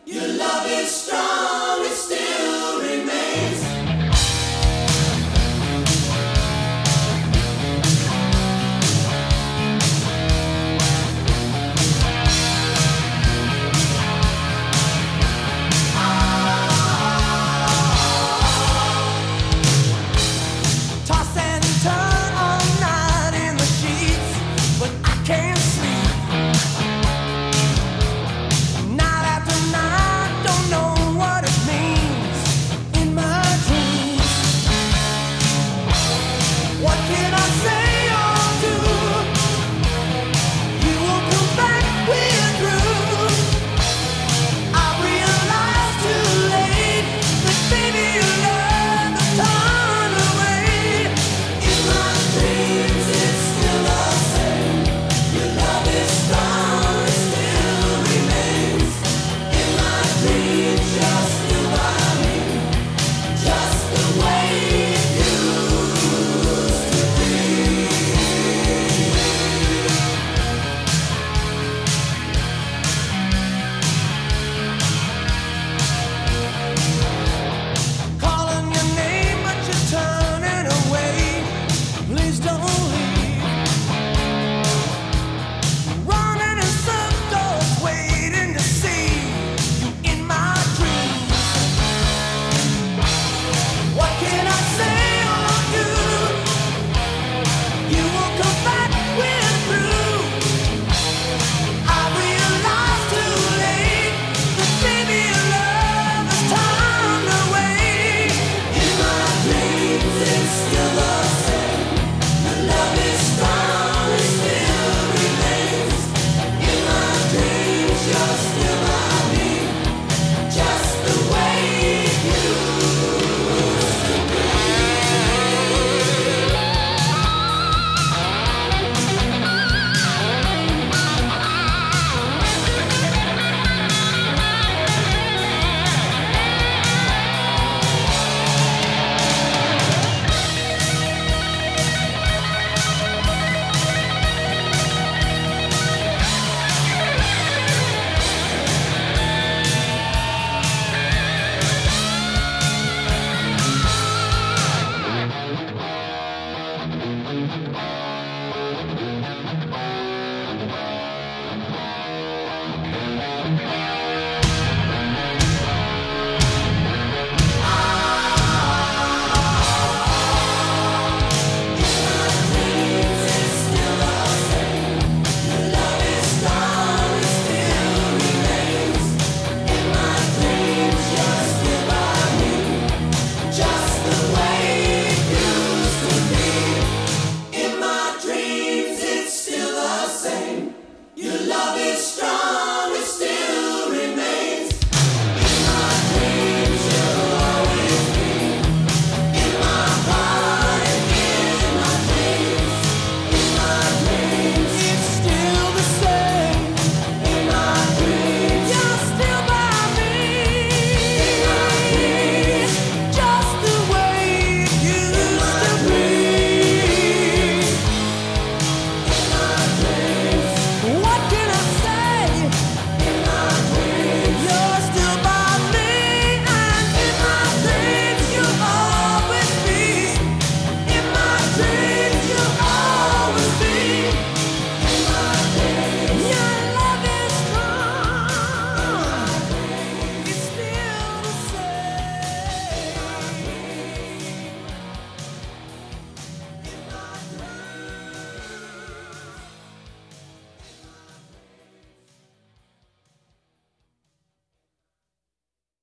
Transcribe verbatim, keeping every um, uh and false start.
Your love is strong, it still remains. Toss and turn all night in the sheets, but I can't sleep. Night after night, don't know what it means in my dreams. What can I say or do? You won't come back, we're through. I realize too late that baby your love has turned away. In my dreams, it's still the same. Your love is strong, it still remains. In my dreams, you're still by me, just the way it used to be. Calling your name, but you're turning away. Please don't leave. Running in circles, waiting to see you in my dreams. What can I say or do? You won't come back, we're through. I realize too late that baby your love has turned away. In my dreams, it's still the same. Your love is strong, it still remains. In my dreams, you're still by me, just the way it used to be. Thank you.